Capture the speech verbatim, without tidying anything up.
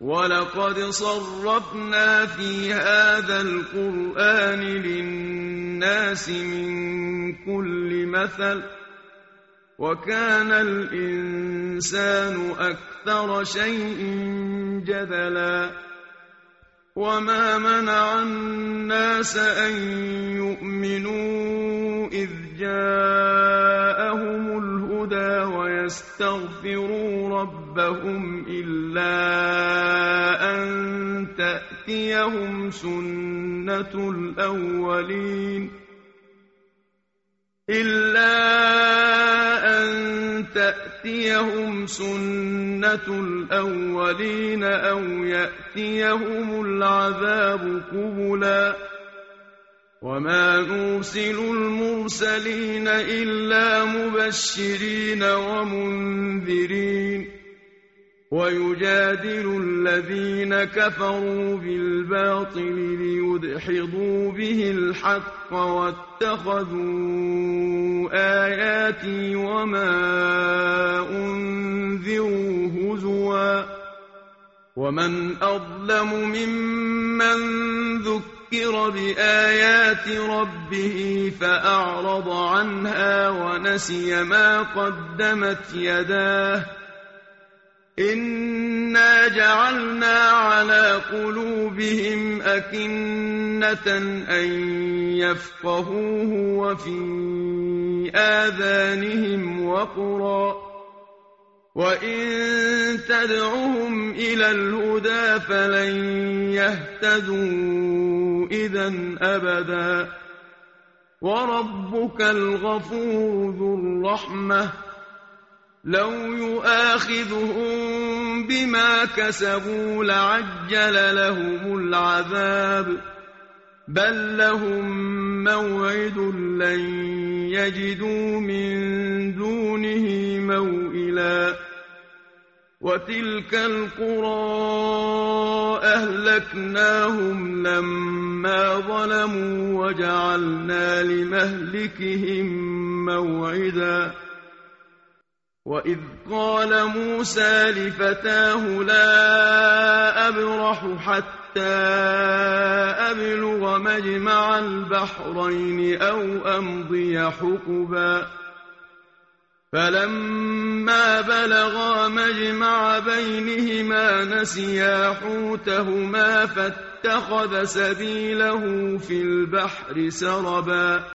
وَلَقَدْ صَرَّفْنَا فِي هَٰذَا الْقُرْآنِ لِلنَّاسِ مِن كُلِّ مَثَلٍ ۚ وَكَانَ الْإِنسَانُ أَكْثَرَ شَيْءٍ جَدَلًا وَمَا مَنَعَ النَّاسَ أَن يُؤْمِنُوا إِذْ جَاءَهُمُ الْهُدَىٰ وَيَسْتَغْفِرُوا رَبَّهُمْ إِلَّا أَن تَأْتِيَهُمْ سُنَّةُ الْأَوَّلِينَ إِلَّا أَن تَأْتِيَهُمْ سُنَّةُ الْأَوَّلِينَ أَوْ يَأْتِيَهُمُ الْعَذَابُ قُبُلًا وَمَا نُرْسِلُ الْمُرْسَلِينَ إِلَّا مُبَشِّرِينَ وَمُنذِرِينَ وَيُجَادِلُ الَّذِينَ كَفَرُوا بِالْبَاطِلِ لِيُدْحِضُوا بِهِ الْحَقَّ وَاتَّخَذُوا آيَاتِي وَمَا أُنذِرُوا هُزُوًا وَمَنْ أَظْلَمُ مِمَّن ذُكِّرَ بِآيَاتِ رَبِّهِ فَأَعْرَضَ عَنْهَا وَنَسِيَ مَا قَدَّمَتْ يَدَاهُ إِنَّا جَعَلْنَا عَلَىٰ قُلُوبِهِمْ أَكِنَّةً أَن يَفْقَهُوهُ وَفِي آذَانِهِمْ وَقْرًا ۚ وَإِن تَدْعُهُمْ إِلَى الْهُدَىٰ فَلَن يَهْتَدُوا إِذًا أَبَدًا وَرَبُّكَ الْغَفُورُ ذُو الرَّحْمَةِ لَوْ يُؤَاخِذُهُم بِمَا كَسَبُوا لَعَجَّلَ لَهُمُ الْعَذَابَ بَل لَّهُم مَّوْعِدٌ لَّن يَجِدُوا مِن دُونِهِ مَوْئِلًا وَتِلْكَ الْقُرَىٰ أَهْلَكْنَاهُمْ لَمَّا ظَلَمُوا وَجَعَلْنَا لِمَهْلِكِهِم مَّوْعِدًا وَإِذْ قَالَ مُوسَىٰ لِفَتَاهُ لَا أَبْرَحُ حَتَّىٰ أَبْلُغَ مَجْمَعَ الْبَحْرَيْنِ أَوْ أَمْضِيَ حُقُبًا فَلَمَّا بَلَغَا مَجْمَعَ بَيْنِهِمَا نَسِيَا حُوتَهُمَا فَاتَّخَذَ سَبِيلَهُ فِي الْبَحْرِ سَرَبًا